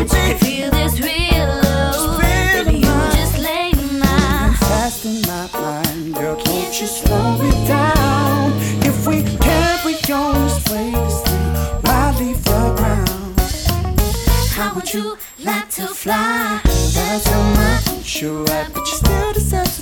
baby. Feel this real love, baby, you just lay my Fast in my mind, girl, can't you slow it down? If we carry on this way, why leave the ground? How would you like to fly? That's so much, you're right, but you still deserve to